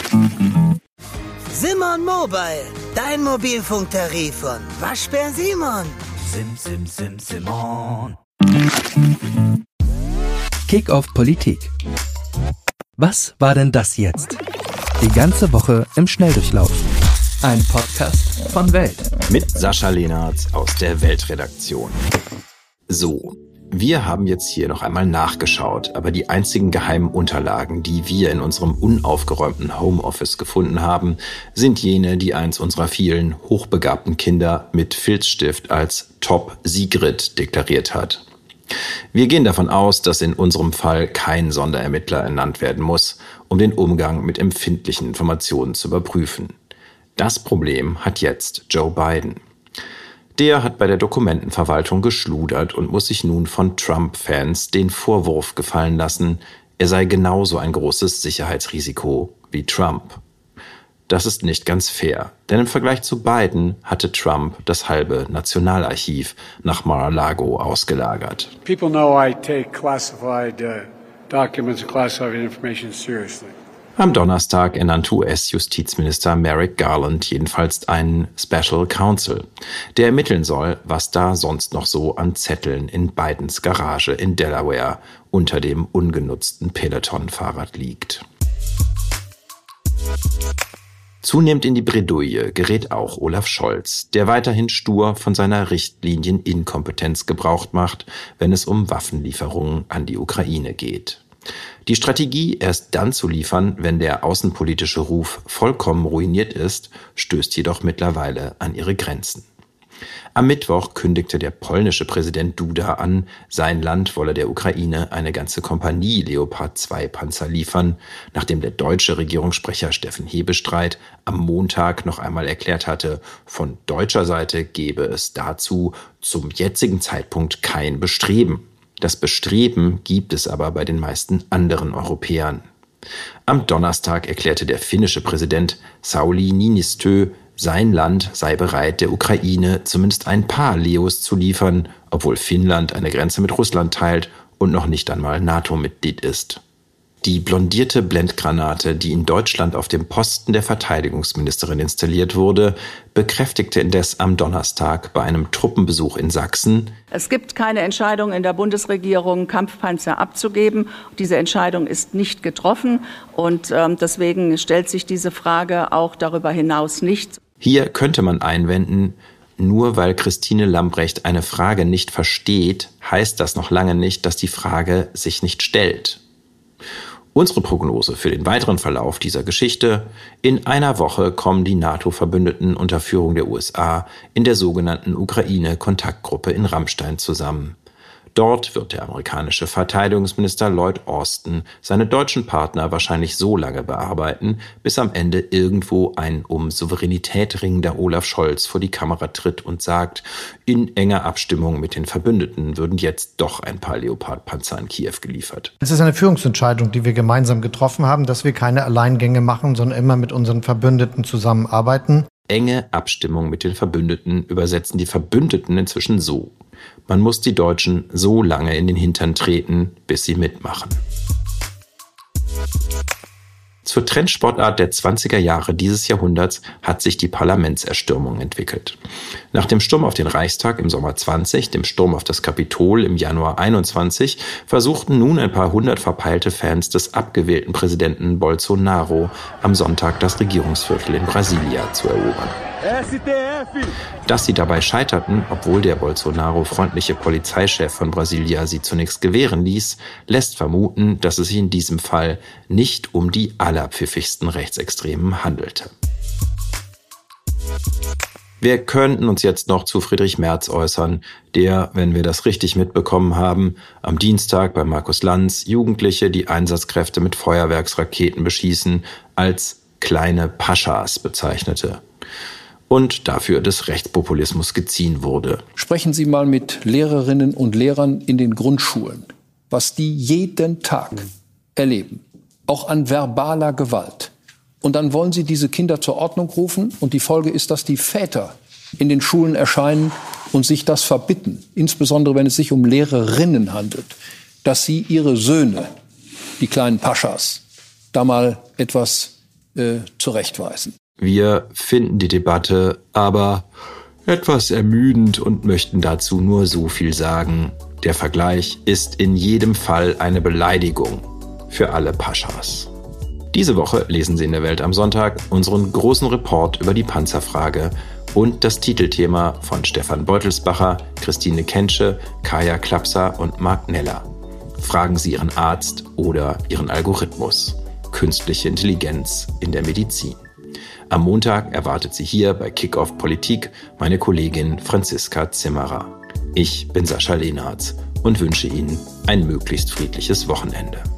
Simon Mobile, dein Mobilfunktarif von Waschbär Simon. Simon. Kick-Off Politik. Was war denn das jetzt? Die ganze Woche im Schnelldurchlauf. Ein Podcast von Welt. Mit Sascha Lehnertz aus der Weltredaktion. So, wir haben jetzt hier noch einmal nachgeschaut, aber die einzigen geheimen Unterlagen, die wir in unserem unaufgeräumten Homeoffice gefunden haben, sind jene, die eins unserer vielen hochbegabten Kinder mit Filzstift als Top Sigrid deklariert hat. Wir gehen davon aus, dass in unserem Fall kein Sonderermittler ernannt werden muss, um den Umgang mit empfindlichen Informationen zu überprüfen. Das Problem hat jetzt Joe Biden. Der hat bei der Dokumentenverwaltung geschludert und muss sich nun von Trump-Fans den Vorwurf gefallen lassen, er sei genauso ein großes Sicherheitsrisiko wie Trump. Das ist nicht ganz fair, denn im Vergleich zu Biden hatte Trump das halbe Nationalarchiv nach Mar-a-Lago ausgelagert. People know I take classified documents and classified information seriously. Am Donnerstag ernannte US-Justizminister Merrick Garland jedenfalls einen Special Counsel, der ermitteln soll, was da sonst noch so an Zetteln in Bidens Garage in Delaware unter dem ungenutzten Peloton-Fahrrad liegt. Zunehmend in die Bredouille gerät auch Olaf Scholz, der weiterhin stur von seiner Richtlinieninkompetenz Gebrauch macht, wenn es um Waffenlieferungen an die Ukraine geht. Die Strategie, erst dann zu liefern, wenn der außenpolitische Ruf vollkommen ruiniert ist, stößt jedoch mittlerweile an ihre Grenzen. Am Mittwoch kündigte der polnische Präsident Duda an, sein Land wolle der Ukraine eine ganze Kompanie Leopard-2-Panzer liefern, nachdem der deutsche Regierungssprecher Steffen Hebestreit am Montag noch einmal erklärt hatte, von deutscher Seite gebe es dazu zum jetzigen Zeitpunkt kein Bestreben. Das Bestreben gibt es aber bei den meisten anderen Europäern. Am Donnerstag erklärte der finnische Präsident Sauli Niinistö, sein Land sei bereit, der Ukraine zumindest ein paar Leos zu liefern, obwohl Finnland eine Grenze mit Russland teilt und noch nicht einmal NATO-Mitglied ist. Die blondierte Blendgranate, die in Deutschland auf dem Posten der Verteidigungsministerin installiert wurde, bekräftigte indes am Donnerstag bei einem Truppenbesuch in Sachsen: Es gibt keine Entscheidung in der Bundesregierung, Kampfpanzer abzugeben. Diese Entscheidung ist nicht getroffen und deswegen stellt sich diese Frage auch darüber hinaus nicht. Hier könnte man einwenden, nur weil Christine Lambrecht eine Frage nicht versteht, heißt das noch lange nicht, dass die Frage sich nicht stellt. Unsere Prognose für den weiteren Verlauf dieser Geschichte: In einer Woche kommen die NATO-Verbündeten unter Führung der USA in der sogenannten Ukraine-Kontaktgruppe in Ramstein zusammen. Dort wird der amerikanische Verteidigungsminister Lloyd Austin seine deutschen Partner wahrscheinlich so lange bearbeiten, bis am Ende irgendwo ein um Souveränität ringender Olaf Scholz vor die Kamera tritt und sagt, in enger Abstimmung mit den Verbündeten würden jetzt doch ein paar Leopard-Panzer an Kiew geliefert. Es ist eine Führungsentscheidung, die wir gemeinsam getroffen haben, dass wir keine Alleingänge machen, sondern immer mit unseren Verbündeten zusammenarbeiten. Enge Abstimmung mit den Verbündeten übersetzen die Verbündeten inzwischen so: Man muss die Deutschen so lange in den Hintern treten, bis sie mitmachen. Zur Trendsportart der 20er Jahre dieses Jahrhunderts hat sich die Parlamentserstürmung entwickelt. Nach dem Sturm auf den Reichstag im Sommer 20, dem Sturm auf das Kapitol im Januar 21, versuchten nun ein paar hundert verpeilte Fans des abgewählten Präsidenten Bolsonaro am Sonntag das Regierungsviertel in Brasilia zu erobern. Dass sie dabei scheiterten, obwohl der Bolsonaro-freundliche Polizeichef von Brasilia sie zunächst gewähren ließ, lässt vermuten, dass es sich in diesem Fall nicht um die allerpfiffigsten Rechtsextremen handelte. Wir könnten uns jetzt noch zu Friedrich Merz äußern, der, wenn wir das richtig mitbekommen haben, am Dienstag bei Markus Lanz Jugendliche, die Einsatzkräfte mit Feuerwerksraketen beschießen, als kleine Paschas bezeichnete und dafür des Rechtspopulismus geziehen wurde. Sprechen Sie mal mit Lehrerinnen und Lehrern in den Grundschulen, was die jeden Tag erleben, auch an verbaler Gewalt. Und dann wollen Sie diese Kinder zur Ordnung rufen und die Folge ist, dass die Väter in den Schulen erscheinen und sich das verbitten, insbesondere wenn es sich um Lehrerinnen handelt, dass sie ihre Söhne, die kleinen Paschas, da mal etwas zurechtweisen. Wir finden die Debatte aber etwas ermüdend und möchten dazu nur so viel sagen. Der Vergleich ist in jedem Fall eine Beleidigung für alle Paschas. Diese Woche lesen Sie in der Welt am Sonntag unseren großen Report über die Panzerfrage und das Titelthema von Stefan Beutelsbacher, Christine Kentsche, Kaya Klapser und Marc Neller. Fragen Sie Ihren Arzt oder Ihren Algorithmus. Künstliche Intelligenz in der Medizin. Am Montag erwartet Sie hier bei Kickoff Politik meine Kollegin Franziska Zimmerer. Ich bin Sascha Lehnartz und wünsche Ihnen ein möglichst friedliches Wochenende.